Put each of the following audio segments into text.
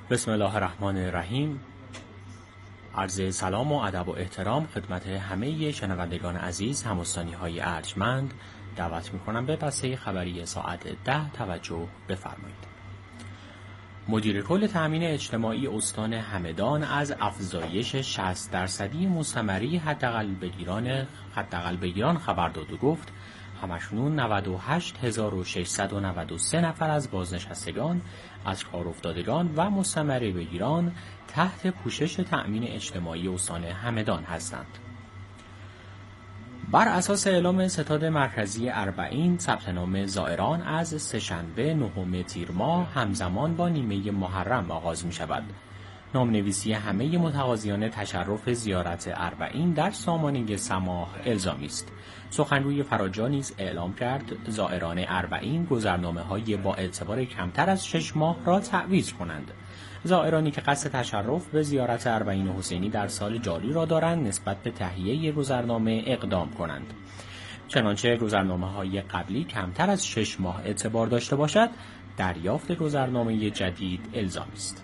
بسم الله الرحمن الرحیم. عرض سلام و ادب و احترام خدمت همه شنوندگان عزیز، همستانی‌های ارجمند. دعوت می‌کنم به بسته خبری ساعت 10 توجه بفرمایید. مدیر کل تأمین اجتماعی استان همدان از افزایش 60% مستمری حداقل بگیران خبر داد و گفت همکنون 98693 نفر از بازنشستگان، از کار افتادگان و مستمری بگیران تحت پوشش تأمین اجتماعی استان همدان هستند. بر اساس اعلام ستاد مرکزی اربعین، ثبت نام زائران از سه‌شنبه 9 تیر ماه همزمان با نیمه محرم آغاز می شود. نامنویسی همه متقاضیان تشرف زیارت اربعین در سامانه سماح الزامی است. سخنگوی فراجا نیز اعلام کرد زائران اربعین گذرنامه‌های با اعتبار کمتر از 6 ماه را تعویض کنند. زائرانی که قصد تشرف به زیارت اربعین حسینی در سال جاری را دارند نسبت به تهیه گذرنامه اقدام کنند. چنانچه گذرنامه‌های قبلی کمتر از 6 ماه اعتبار داشته باشد، دریافت گذرنامه جدید الزامی است.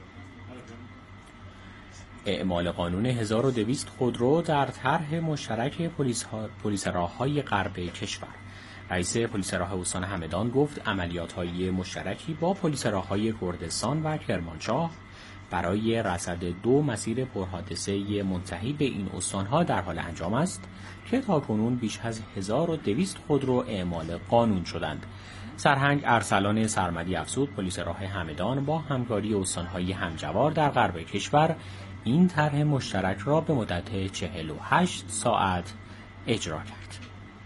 اعمال قانون 1200 خودرو در طرح مشترک پلیس راه‌های غرب کشور. رئیس پلیس راه استان همدان گفت عملیات‌های مشترکی با پلیس راه‌های کردستان و کرمانشاه برای رصد 2 مسیر پرحادثه منتهی به این استان‌ها در حال انجام است که تاکنون بیش از 1200 خودرو اعمال قانون شدند. سرهنگ ارسلان سرمدی افزود پلیس راه همدان با همکاری استان‌های همجوار در غرب کشور این طرح مشترک را به مدت 48 ساعت اجرا کرد.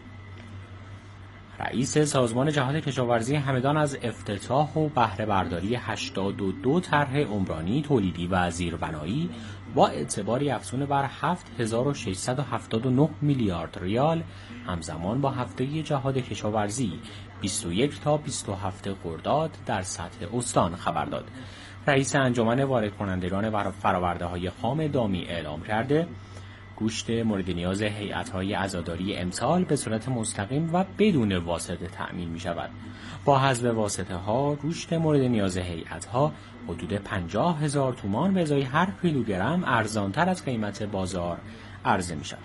رئیس سازمان جهاد کشاورزی همدان از افتتاح و بهره برداری 82 طرح عمرانی، تولیدی و زیربنایی با اعتباری افزون بر 7679 میلیارد ریال همزمان با هفته جهاد کشاورزی 21 تا 27 خرداد در سطح استان خبر داد. رئیس انجمن وارد کنندگان فرآورده‌های خام دامی اعلام کرده گوشت مورد نیاز هیئت‌های عزاداری امسال به صورت مستقیم و بدون واسطه تأمین می‌شود. با حذف واسطه‌ها گوشت مورد نیاز هیئت‌ها حدود 50,000 تومان به ازای هر کیلوگرم ارزان‌تر از قیمت بازار عرضه می‌شود.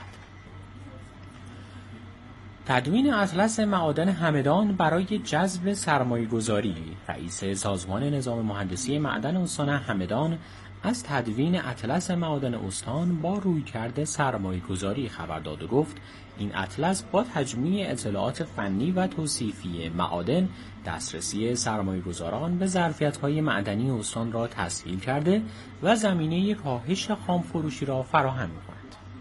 تدوین اطلس معادن همدان برای جذب سرمایه‌گذاری. رئیس سازمان نظام مهندسی معدن استان همدان از تدوین اطلس معادن استان با رویکرد سرمایه‌گذاری خبر داد و گفت این اطلس با تجمیع اطلاعات فنی و توصیفی معادن دسترسی سرمایه‌گذاران به ظرفیت‌های معدنی استان را تسهیل کرده و زمینه کاهش خامفروشی را فراهم می‌کند.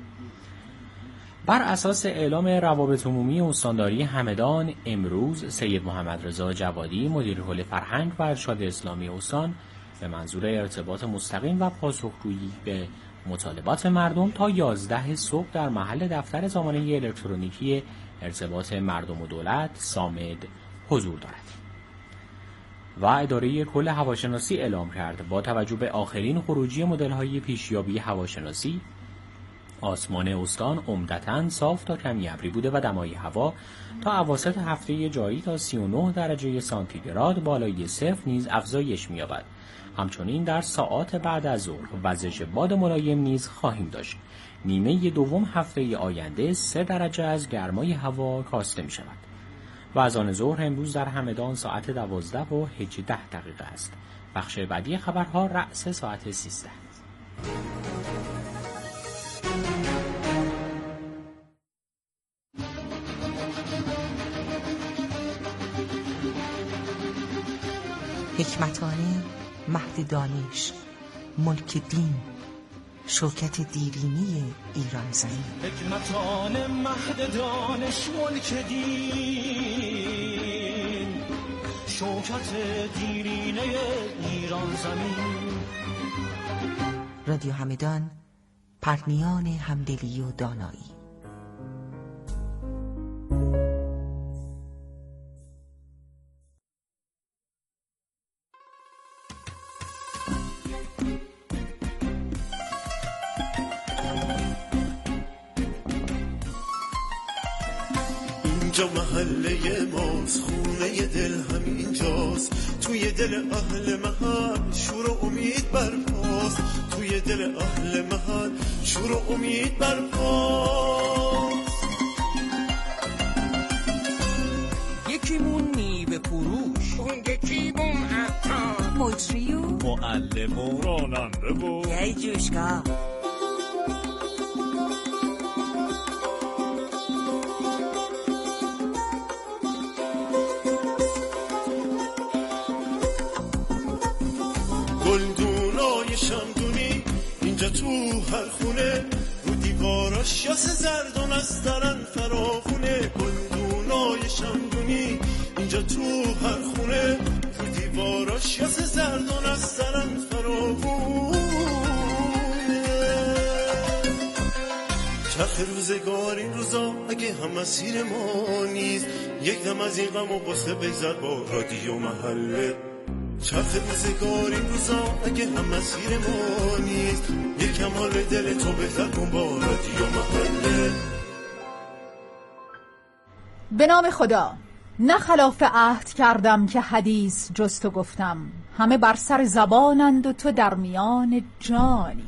بر اساس اعلام روابط عمومی استانداری همدان، امروز سید محمد رضا جوادی مدیر کل فرهنگ و ارشاد اسلامی استان به منظور ارتباط مستقیم و پاسخگویی به مطالبات مردم تا 11 صبح در محل دفتر سامانه الکترونیکی ارتباط مردم و دولت صامد حضور دارد. و اداره کل هواشناسی اعلام کرد با توجه به آخرین خروجی مدل‌های پیشیابی هواشناسی، آسمان استان عمدتاً صاف تا کمی ابری بوده و دمای هوا تا اواسط هفته جاری تا 39 درجه سانتیگراد بالای صفر نیز افزایش می‌یابد. همچنین در ساعات بعد از ظهر وزش باد ملایم نیز خواهیم داشت. نیمه دوم هفته آینده 3 درجه از گرمای هوا کاسته می‌شود. و از آن ظهر امروز در همدان ساعت 12:18 است. بخش بعدی خبرها رأس ساعت 13. حکمتانه مهد دانش، ملک دین، شوکت دیرینی ایران زمین. حکمتانه مهد دانش، ملک دین، شوکت دیرینه ایران زمین. رادیو همدان، پرنیان همدلی و دانایی. اینجا محله ماست، خونه دل همینجاست، توی دل اهل محل شور و امید برپاست، توی دل اهل محل شور و امید برپاست. یکیمون میوه فروش، اون یکیمون عطار، مجری و معلم و راننده و یه جوشگاه. گلدونای شمدونی اینجا تو هر خونه، رو دیواراش یاس زرد و نسترن فراخونه. گلدونای شمدونی اینجا تو هر خونه، رو دیواراش یاس زرد و نسترن فراخونه. چرخ روزگار این روزا اگه هم مسیر ما نیست، یک دم از این غم و غصه بگذر با رادیو محله. چرخ روزگار این روزا اگه هم مسیر ما نیست، یکم حال دل تو بهتر کن با رادیو محله. به نام خدا، نه خلاف عهد کردم که حدیث جز تو گفتم، همه بر سر زبانند و تو در میان جانی.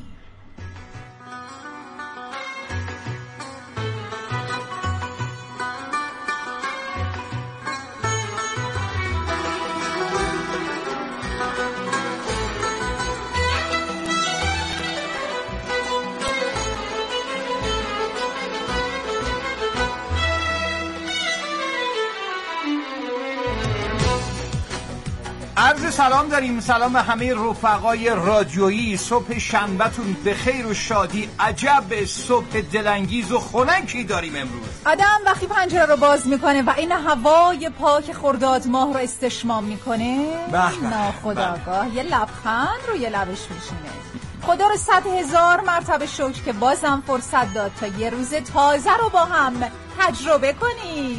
عرض سلام داریم. سلام به همه رفقای رادیویی. صبح شنبه‌تون به خیر و شادی. عجب صبح دلانگیز و خنکی داریم امروز. آدم وقتی پنجره رو باز میکنه و این هوای پاک خرداد ماه رو استشمام میکنه، ناخودآگاه یه لبخند روی لبش میشینه. خدا رو 100,000 مرتبه شکر که بازم فرصت داد تا یه روز تازه رو با هم تجربه کنیم.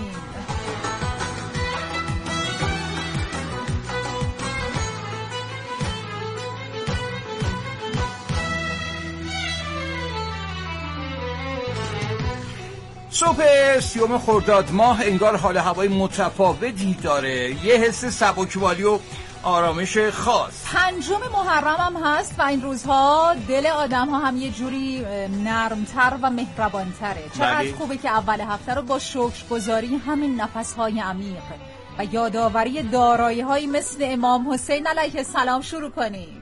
صبح 30 خرداد ماه انگار حال هوای متفاوتی داره، یه حس سبکبالی و آرامش خاص. 5 محرم هم هست و این روزها دل آدم ها هم یه جوری نرمتر و مهربانتره. چقدر خوبه که اول هفته رو با شکرگزاری، همین نفسهای عمیق و یادآوری دارایی هایی مثل امام حسین علیه السلام شروع کنیم.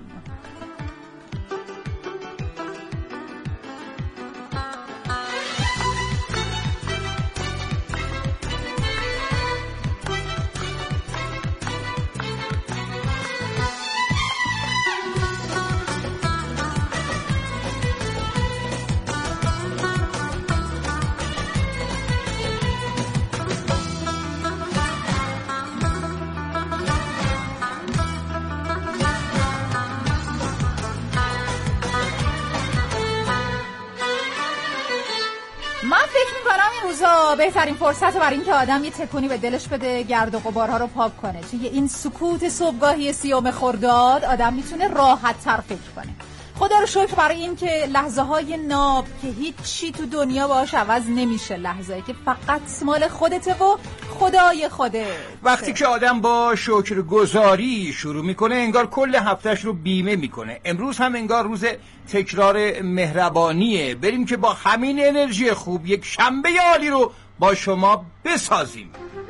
بهترین فرصت برای این که آدم یه تکونی به دلش بده، گرد و غبارها رو پاک کنه. توی این سکوت صبحگاهی 30 خرداد آدم میتونه راحت تر فکر کنه. خدا رو شکر برای این که لحظه های ناب که هیچ چی تو دنیا باهاش عوض نمیشه، لحظه‌ای که فقط مال خودته و خدای خوده. وقتی که آدم با شکرگزاری شروع میکنه انگار کل هفتهش رو بیمه میکنه. امروز هم انگار روز تکرار مهربانیه. بریم که با همین انرژی خوب یک شنبه عالی رو با شما بسازیم.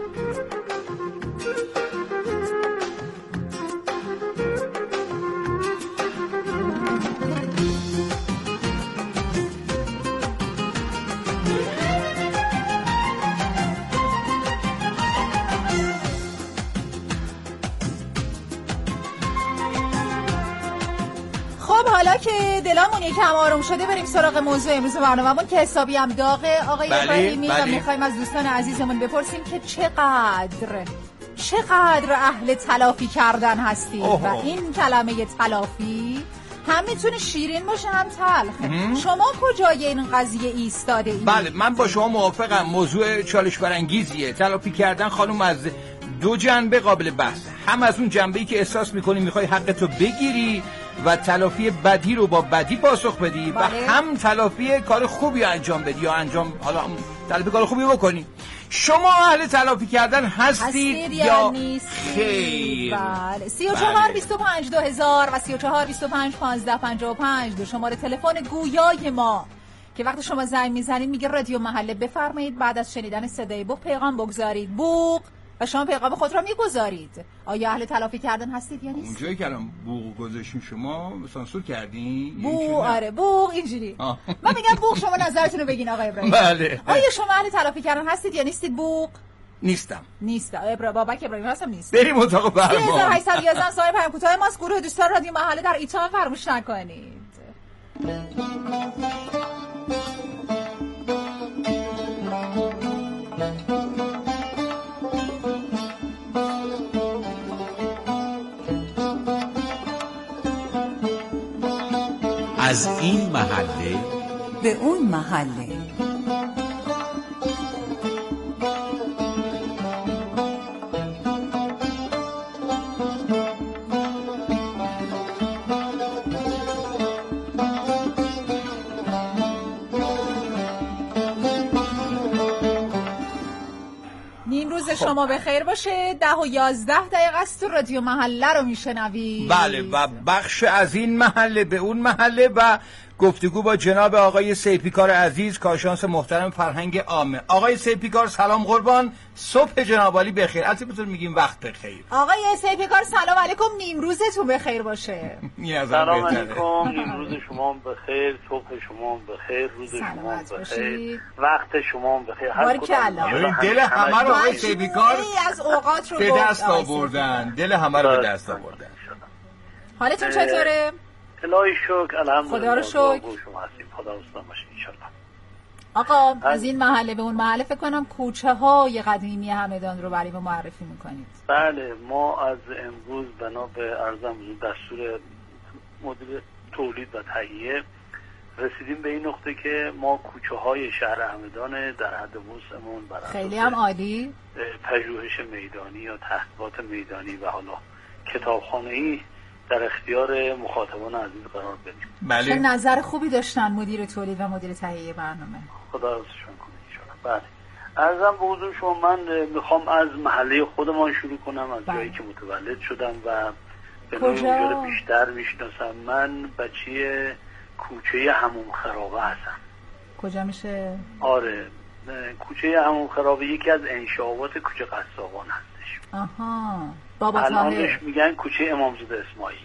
حالا که دلمون یکم آروم شده بریم سراغ موضوع امروز برنامه‌مون که حسابی هم داغه آقای ابراهیمی و میخوایم از دوستان عزیزمون بپرسیم که چقدر اهل تلافی کردن هستید و این کلمه تلافی هم میتونه شیرین باشه هم تلخ. شما کجای این قضیه ایستاده اید؟ بله من با شما موافقم. موضوع چالش برانگیزیه. تلافی کردن خانم از دو جنبه قابل بحث. هم از اون جنبه‌ای که احساس می‌کنی می‌خوای حقتو بگیری و تلافی بدی رو با بدی پاسخ بدی و هم تلافی کار خوبی انجام بدی یا تلافی کار خوبی بکنی. شما اهل تلافی کردن هستید یا خیر؟ بله. 34 25 2000 و 34 25 15 55 دو شماره تلفن گویای ما که وقتی شما زنگ میزنید میگه رادیو محله بفرمایید، بعد از شنیدن صدای بوق پیغام بگذارید بوق و شما پیغام خود را میگذارید. آیا اهل تلافی کردن هستید یا نیست؟ اونجایی که الان بوق گذاشتیم شما سانسور کردین؟ بوق آره بوق اینجوری. من میگم بوق، شما نظرتون رو بگین آقای ابراهیم. بله. آیا شما اهل تلافی کردن هستید یا نیستید؟ بوق نیستم. بابک ابراهیم هستم نیست. بریم اتاق برنامه. 3811 سایه پیام کوتاه ماست. گروه دوستان رادیو محله در ایتان فراموش نکنید. از این محله به اون محله. روز شما بخیر باشه. 10 و 11 دقیقه است تو رادیو محله رو میشنوید. بله و بخش از این محله به اون محله و گفتگو با جناب آقای سیپیکار عزیز کارشناس محترم فرهنگ عامه. آقای سیپیکار سلام قربان، صبح جناب عالی بخیر. البته میگیم وقت بخیر. آقای سیپیکار سلام علیکم، نیم روزتون بخیر باشه. سلام علیکم، نیم روز شما بخیر، صبح شما بخیر، روز شما بخیر، وقت شما بخیر. دل همه رو آقای سیپیکار از اوقات رو به دست آوردن، دل همه رو به دست آوردن. حالتون چطوره؟ الهی شکر، الحمدلله. خدا رو شکر. شما هستیم، خدا رسولان باشه ان شاءالله. آقا از این محله به اون محله فکر کنم کوچه های قدیمی همدان رو برای ما معرفی میکنید. بله، ما از امروز بنا به عرضم دستور مدیر تولید و تهیه رسیدیم به این نقطه که ما کوچه های شهر همدان در حد وسعمون برای خیلی هم عالی پژوهش میدانی یا تحقیقات میدانی و حالا کتابخانه‌ای در اختیار مخاطبان عزیز قرار بدیم. بله. چه نظر خوبی داشتن مدیر تولید و مدیر تهیه برنامه. خدا رضاشون کنه ان شاءالله. بله. عرضم به حضور شما، من میخوام از محله خودمان شروع کنم، از جایی که متولد شدم و به نوعی اونجا رو بیشتر میشناسم. من بچه کوچه حموم خرابه هستم. کجا میشه؟ آره، کوچه حموم خرابه یکی از انشاءات کوچه قصابان هستش. آها، بابا الانش میگن کوچه امامزاده اسماعیل.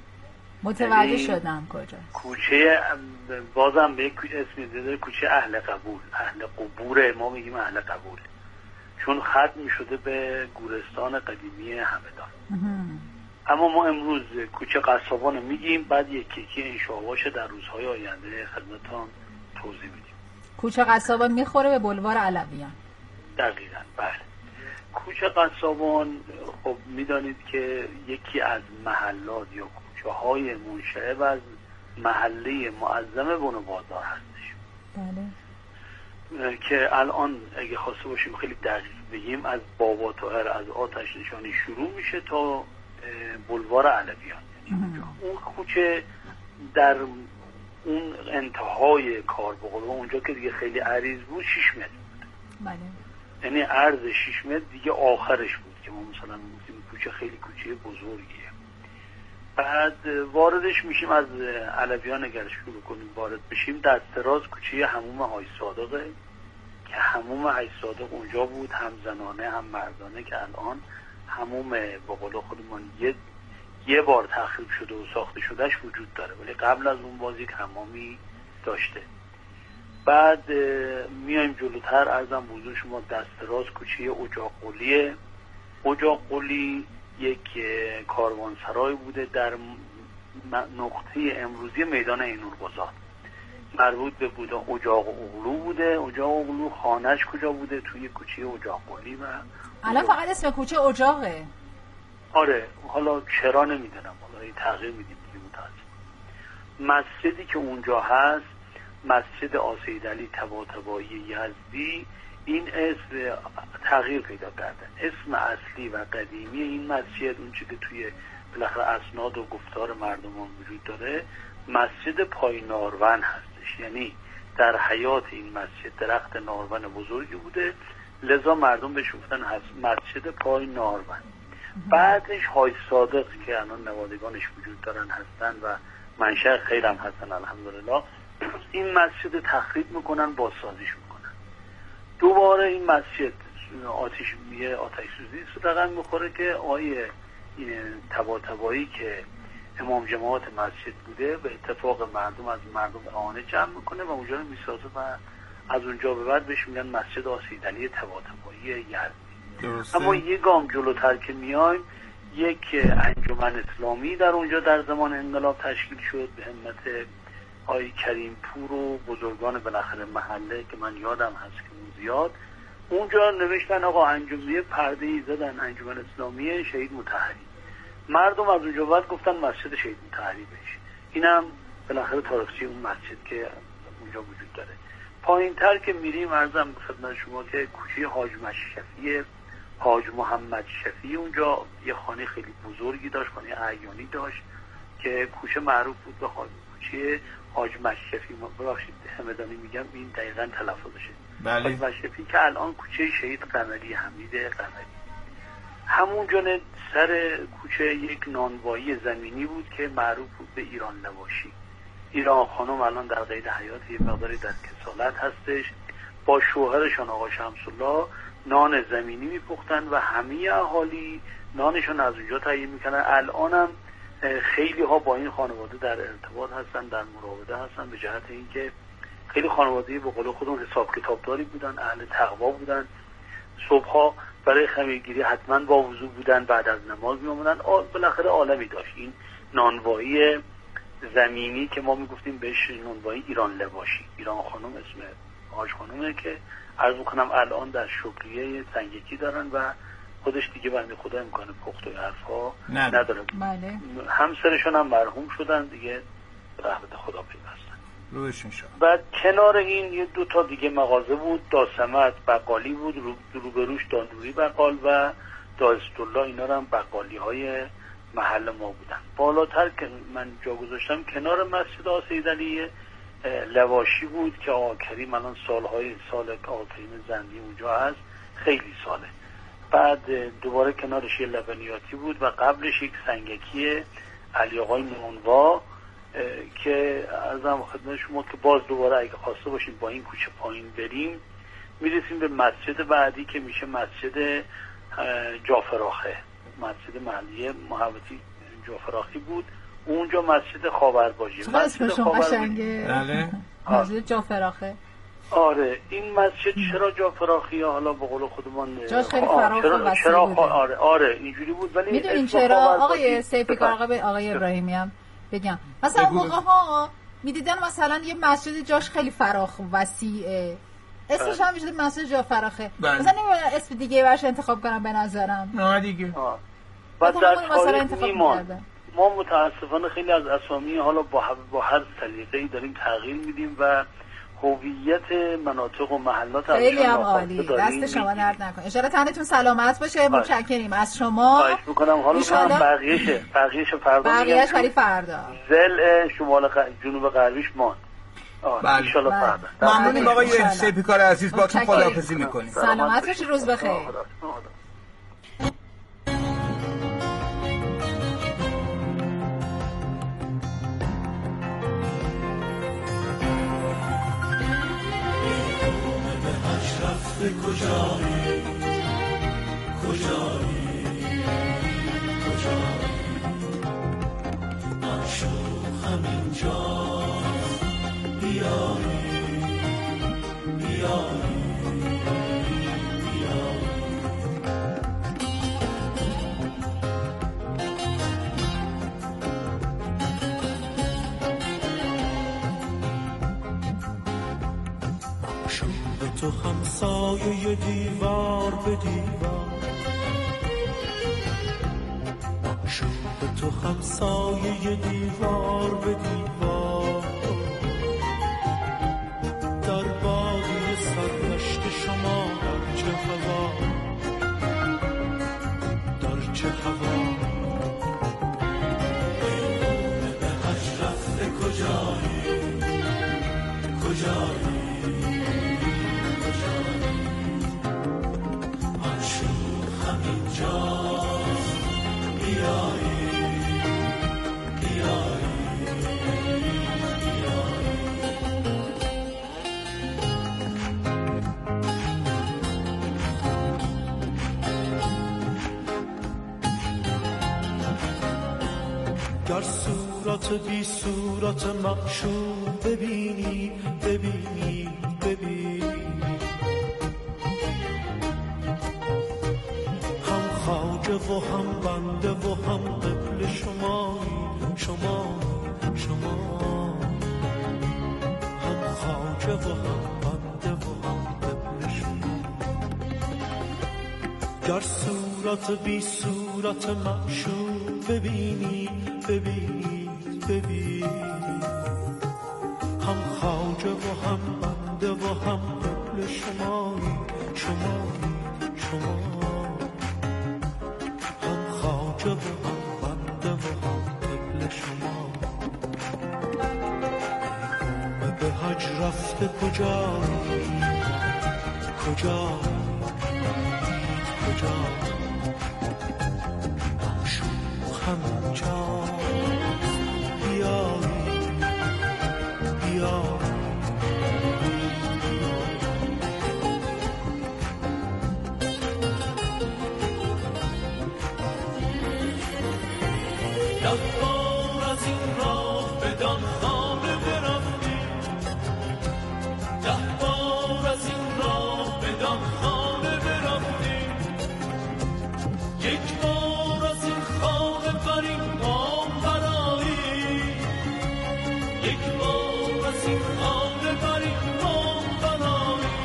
متوجه شدم کجا. کوچه بازم به یک اسمی داده، کوچه اهل قبول، اهل قبوره، ما میگیم اهل قبول، چون ختم میشده به گورستان قدیمی همدان. اما ما امروز کوچه قصابان میگیم، بعد یکی انشاءاش در روزهای آینده خدمتتون توضیح میدیم. کوچه قصابان میخوره به بلوار علویان. دقیقاً بله. کوچه قصابان خب میدانید که یکی از محلات یا کوچه های منشعب از محله معظم بن بازار هستش. بله. که الان اگه خواسته باشیم خیلی دقیق بگیم از بابا طاهر از آتش نشانی شروع میشه تا بلوار علویان. اون کوچه در اون انتهای کار بقول و اونجا که دیگه خیلی عریض بود 6 متر بود. بله. یعنی عرض 6 متر دیگه آخرش بود که ما مثلا میگیم کوچه خیلی کوچه بزرگیه. بعد واردش میشیم از علویان اگر شروع کنیم وارد بشیم، در دراز کوچه حموم حاج صادقه که حموم حاج صادق اونجا بود، هم زنانه هم مردانه، که الان حموم به قول خودمون یه بار تخریب شده و ساخته شدهش وجود داره، ولی قبل از اون باز یک حمامی داشته. بعد میایم جلوتر، ارزم بزرگ شما دستراز کوچه اجاق قلیه. اجاق قلی یک کاروانسرای بوده در نقطه امروزی میدان عین‌القضات، مربوط به بوده اجاق اغلو بوده. اجاق اغلو خانهش کجا بوده؟ توی کوچه اجاق قلی. و الان فقط اسم کوچه اجاقه. آره، حالا چرا نمیدونم، حالا این تغییر میدیم دیگه متاسف. مسجدی که اونجا هست مسجد آسید علی طباطبایی یزدی، این اسم تغییر پیدا کرده. اسم اصلی و قدیمی این مسجد، اون چیزی که توی بالاخره اسناد و گفتار مردمان وجود داره، مسجد پای نارون هستش. یعنی در حیات این مسجد درخت نارون بزرگی بوده لذا مردم بهش گفتن مسجد پای نارون. بعدش حاج صادق که الان نوادگانش وجود دارن هستن و منشأ خیر هم هستن الحمدلله، این مسجد تخریب میکنن، بازسازیش میکنن. دوباره این مسجد آتش سوزی رقم میخوره که آیه طباطبایی که امام جماعت مسجد بوده به اتفاق مردم از مردم اعانه جمع میکنه و اونجا رو میسازه و از اونجا به بعد بهش میگن مسجد آسیدعلی طباطبایی یزدی. اما یک گام جلوتر که میایم یک انجمن اسلامی در اونجا در زمان انقلاب تشکیل شد به همت آقای کریم پور و بزرگان بالاخره محله که من یادم هست که زیاد اونجا نوشتن آقا انجمنی پرده‌ای زدن انجمن اسلامی شهید مطهری. مردم از اونجا بعد گفتن مسجد شهید مطهری بشه. اینم بالاخره تاریخچه اون مسجد که اونجا وجود داره. پایین‌تر که میریم عرضم خدمت شما که کوچه حاج مشرفی حاج محمد شفیعی اونجا یه خانه خیلی بزرگی داشت، خانه اعیانی داشت که کوچه معروف بود به کوچه حاج مشرفی. ببخشید همدانی میگم این دقیقاً تلفظشه. بله. حاج مشرفی که الان کوچه شهید قمری حمید قمری. همونجا سر کوچه یک نانوایی زمینی بود که معروف بود به ایران لواشی. ایران خانم الان در قید حیات یه مقداری در کسالت هستش. با شوهرشان آقا شمس‌الله نان زمینی میپختن و همه اهالی نانشون از اونجا تهیه میکنن. الانم خیلی ها با این خانواده در ارتباط هستن، در مراوده هستن، به جهت اینکه خیلی خانواده به قول خودمون حساب کتابداری بودن، اهل تقوا بودن. صبحها برای خمیرگیری حتما با وضو بودن، بعد از نماز میومدن. بالاخره عالمی داشت این نانوایی زمینی که ما میگفتیم بهش نانوایی ایران لواشی. ایران خانم اسم حاج خانومه که عرض میکنم الان در شکریه سنگکی دارن و خودش دیگه بنده خدا امکان پخت و حرفا نداره. بله. همسرشون هم مرحوم شدن دیگه، رحمت خدا پیوستن روشون شد. بعد کنار این یه دو تا دیگه مغازه بود، داسمت بقالی بود، روبروش داندوری بقال و داستالله، اینا هم بقالی های محل ما بودن. بالاتر که من جا گذاشتم کنار مسجد آسیدعلی لواشی بود که آقا کریم الان سال آقا کریم زندی اونجا هست، خیلی ساله. بعد دوباره کنارش یه لبنیاتی بود و قبلش یک سنگکی علی آقای نونوا که ارزم خدمت شما که باز دوباره اگه خواسته باشیم با این کوچه پایین بریم میرسیم به مسجد بعدی که میشه مسجد جعفرآخه، مسجد محلی محوطی جعفرآخی بود. اونجا مسجد خاورباجی. مسجد قشنگه. بله. مسجد جعفرآخه. آره این مسجد چرا جعفرآخی؟ حالا به قول خودمون جاش خیلی فراخ و وسیع بود. آره اینجوری بود. ولی میدونین چرا آقای سیفیکار آقای ابراهیمی هم بگم مثلا موقع ها میدیدن مثلا یه مسجد جاش خیلی فراخ و وسیعه، اسمش هم میشه مسجد جعفرآخه. مثلا اسم دیگه براش انتخاب کنم به نظرم. نه دیگه. بعد در تاریخ میمان ما متاسفانه خیلی از اسامی حالا با هر سلیقه‌ای داریم تغییر میدیم و هویت مناطق و محلات خیلی هم عالی. دست شما درد نکنه. ان شاءالله تنتون سلامت باشه. متشکریم از شما. خواهش می‌کنم. حالا بقیه‌اش فردا بقیه‌اش ولی فردا. زل شمال جنوب غربیش مان. ان شاءالله فردا. ممنونیم آقای سیفیکار عزیز، با تو خداحافظی می‌کنیم. سلامت باشید، روز بخیر. کجایی معشوق همینجا بیایی تو همسایه دیوار به دیوار، عاشق تو همسایه دیوار به دیوار، در بادی سرنشت شما در چه هوا، در چه هوا. ایمونه به حج رفته کجایی گر صورت بی صورت معشوق ببینی ببینی ببینی، هم خواجه و هم بنده و هم قبل شمایی شما شما، هم خواجه و هم بنده و هم قبل شما. گر صورت بی صورت معشوق ببینی ببینی ببینی، هم خواجه و هم بنده و هم قبل شمایی شمایی شما، هم خواجه و هم بنده و هم قبل شما. به حج رفته کجایی کجایی کجایی، معشوق همینجا بیایی بیایی. ده بار از این راه بدان خانه برفتی، ده بار از این راه بدان خانه برفتی، یک بار از این خانه بر این بام برایی، یک بار از این خانه بر این بام برایی،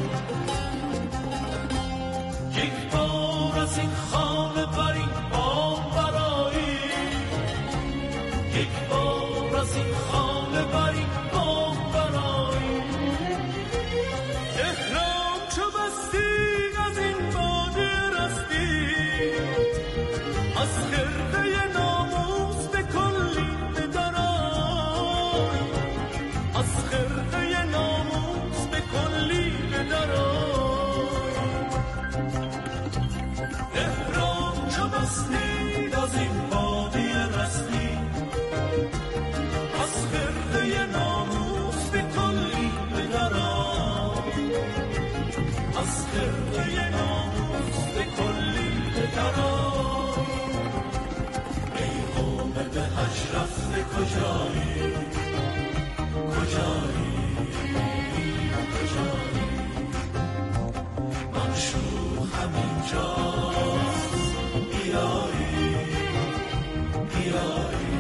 یک بار از این خانه بر این بام برایی، یک بار از این خانه بر این بام برایی. احرام چو بستی از این باده رستی، از خرقه ناموس به کلی بدرای، از خرقه ناموس به کلی بدرای. احرام چو بستی از این باده رستی، از خرقه ناموس به کلی بدرای، از خرقه ناموس به کلی بدرای. ای قوم به حج رفته کجایی کجایی کجایی، معشوق همینجاست بیایی بیایی.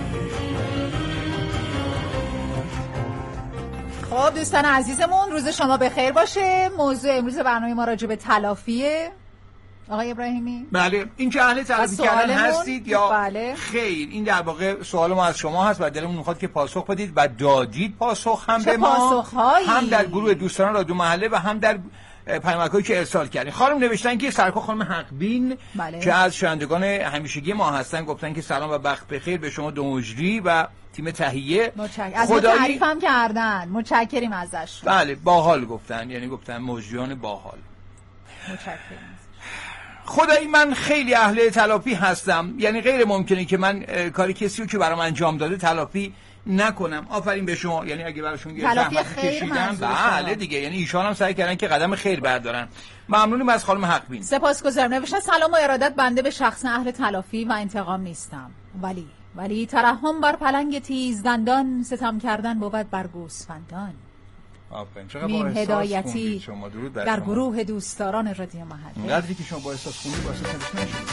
خب دوستان عزیزمون، روز شما بخیر باشه. موضوع امروز برنامه ما راجع به تلافیه. آقای ابراهیمی، بله، این که اهل تلافی کردن هستید یا بله. خیر؟ این در واقع سوال ما از شما هست و دلمون میخواد که پاسخ بدید و دادید پاسخ، هم به ما هم در گروه دوستان رادیو محله و هم در پیامک‌هایی که ارسال کردین. خانم نوشتن که سرکار خانم حقبین بله. که از شنوندگان همیشگی ما هستن گفتن که سلام و وقت بخیر به شما دو مجری و تیم تهیه. از ما تعریف هم کردن، متشکریم ازش. بله، باحال گفتن، یعنی گفتن مجریان باحال. متشکرم. خدایی من خیلی اهل تلافی هستم، یعنی غیر ممکنه که من کاری کسی رو که برام انجام داده تلافی نکنم. آفرین به شما، یعنی اگه براشون یه زحمت کشیدم بله دیگه، یعنی ایشان هم سعی کردن که قدم خیر بردارن. ممنونیم از خانم حقبین. سپاسگزارم. نوشته سلام و ارادت، بنده به شخص اهل تلافی و انتقام نیستم، ولی ترحم بر پلنگ تیز دندان، ستم کردن بود بر گوسفندان. میم هدایتی در گروه دوستداران رادیو محله. اینقدری که شما با احساس خوندی با احساس نشید.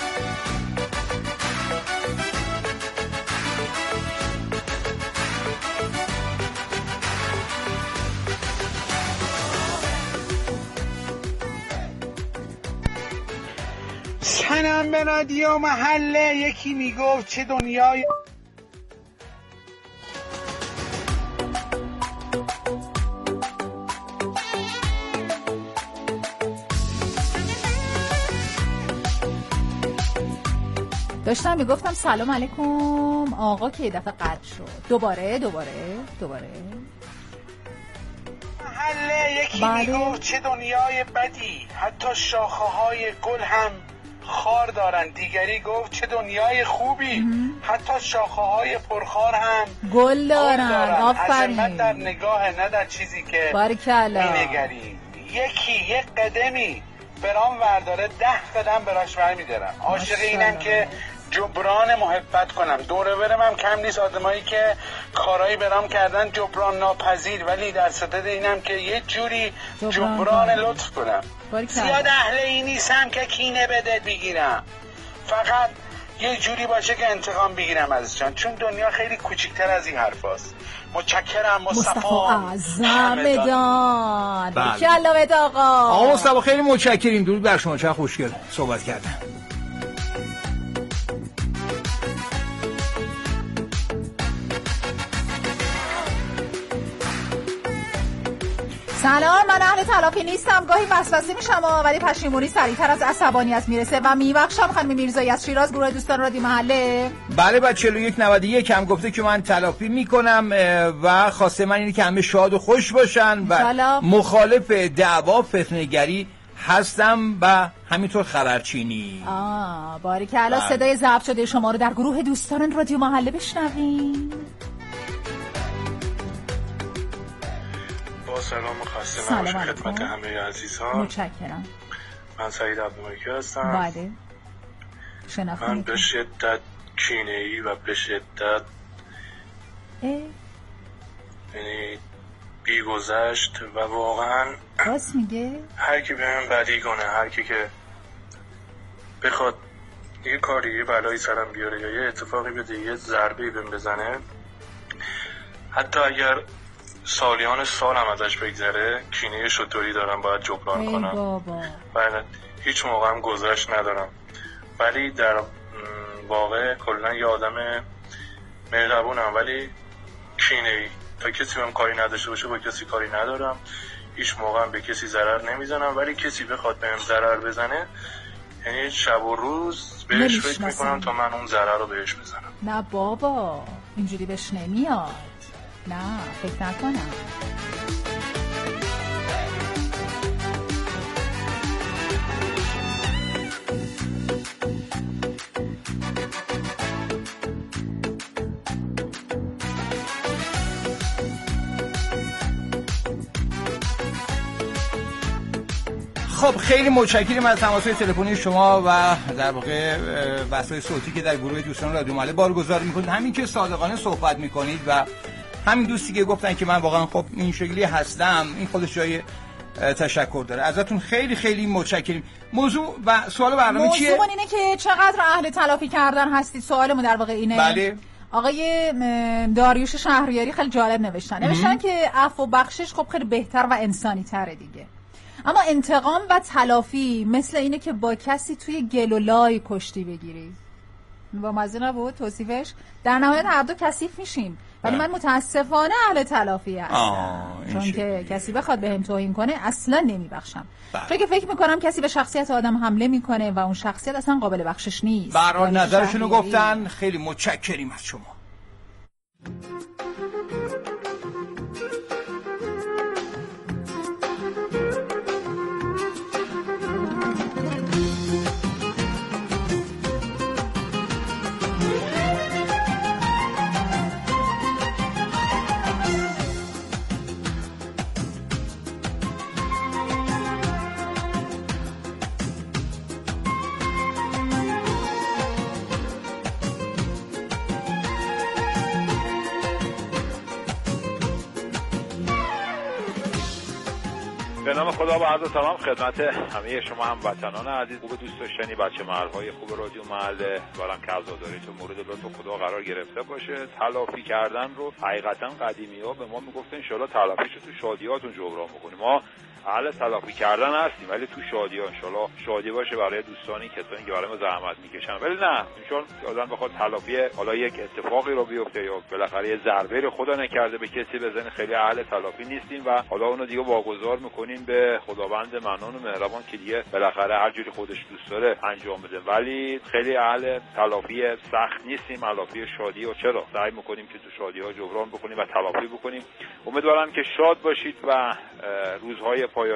سلام به رادیو محله. یکی میگفت چه دنیای داشتم میگفتم سلام علیکم آقا که دفعه قطع شد. دوباره محله. یکی میگفت چه دنیای بدی، حتی شاخه های گل هم خار دارن. دیگری گفت چه دنیای خوبی، حتی شاخه های پرخار هم گل دارن. آفرین. عظمت در نگاه، نه در چیزی که مینگری. یکی یک قدمی برام ورداره 10 قدم براش برمی‌دارم. عاشق اینم که جبران محبت کنم. دوره برم هم کم نیست آدمایی که کارایی برام کردن جبران ناپذیر، ولی در صدد اینم که یه جوری جبران لطف کنم. زیاد اهل این نیستم که کینه به دل بگیرم، فقط یه جوری باشه که انتقام بگیرم ازشان، چون دنیا خیلی کوچیک‌تر از این حرفاست. متشکرم مصطفی از همدان. کلامت آقا مصطفی خیلی متشکریم. درود بر شما، چه خوشگل صحبت کردن. سلام، من اهل تلافی نیستم، گاهی وسوسه میشم ولی پشیمونی سریعتر از عصبانیت میرسه و میبخشم. خانم میرزایی از شیراز، گروه دوستان رادیو محله. بله، بعد 4191 هم گفته که من تلافی میکنم و خواسته من اینه که همه شاد و خوش باشن و مخالف دعوا فتنه‌گری هستم و همینطور خررچینی. باریکلا. صدای ضبط شده شما رو در گروه دوستان رادیو محله بشنویم. با سلام و خسته نباشید خدمت همه عزیزان. متشکرم. من سعید عبدالملکی هستم. بله. من به شدت کینه‌ای و به شدت یعنی بی‌گذشت و واقعا راست میگه هر کی به من بدی کنه، هر کی که بخواد یه کاری یه بلایی سرم بیاره یا یه اتفاقی بده، یه ضربه‌ای بهم بزنه، حتی اگر سالیان سالم ازش بگذره، کینه شطوری دارم باید جبران کنم. بله، هیچ موقع هم گذشت ندارم، ولی در واقع کلا یه آدم مهربونم ولی کینه‌ای. تا کسی بهم کاری نداشته باشه با کسی کاری ندارم، هیچ موقع هم به کسی ضرر نمیزنم، ولی کسی بخواد بهم ضرر بزنه یعنی شب و روز بهش فکر میکنم تا من اون ضرر رو بهش بزنم. نه بابا، اینجوری بهش نمیاد. نه، فکر نکنم. خب خیلی متشکرم از تماس‌های تلفنی شما و در واقع وسایل صوتی که در گروه دوستان رادیو محله بارگذار میکنید. همین که صادقانه صحبت میکنید و همین دوستی که گفتن که من واقعا خب این شکلی هستم، این خودش جای تشکر داره. ازتون خیلی خیلی متشکرم. موضوع و سوال برنامه چیه؟ موضوع اینه که چقدر اهل تلافی کردن هستید. سوالمون در واقع اینه. بله. آقای داریوش شهریاری خیلی جالب نوشتن که عفو و بخشش خب خیلی بهتر و انسانی تره دیگه، اما انتقام و تلافی مثل اینه که با کسی توی گل و لای کشتی بگیری. با مزه نبود توصیفش؟ در نهایت هر دو کثیف میشیم، ولی من متاسفانه اهل تلافی هستم، چون که کسی بخواد بهم توهین کنه اصلا نمیبخشم، چون که فکر میکنم کسی به شخصیت آدم حمله میکنه و اون شخصیت اصلا قابل بخشش نیست. به هر حال نظرشونو گفتن، خیلی متشکریم از شما. به نام خدا با عرض سلام خدمت همه شما هموطنان عزیز. خوب دوست داشتنی بچه محلهای خوب رادیو محله، برام که عزاداری تو مورد لطف خدا قرار گرفته باشه. تلافی کردن رو حقیقتا قدیمی‌ها به ما میگفتن ان شاءالله تلافیشو تو شادیاتون جبران بکنیم. ما اهل تلافی کردن هستیم، ولی تو شادی‌ها ان شاءالله شادی باشه برای دوستانی کسانی که برای ما زحمت میکشن، ولی نه چون آدم بخواد تلافی حالا یک اتفاقی رو بیفته یا بالاخره یه ضربه رو خدا نکرده به کسی بزنه، خیلی اهل تلافی نیستیم و حالا اونو دیگه واگذار میکنیم به خداوند منان و مهربان که دیگه بالاخره هر جوری خودش دوست داره انجام بده، ولی خیلی اهل تلافی سخت نیستیم، تلافی شادی و چرا سعی میکنیم که تو شادی‌ها جبران بکنیم و تلافی بکنیم. امیدوارم که شاد باشید و روزهای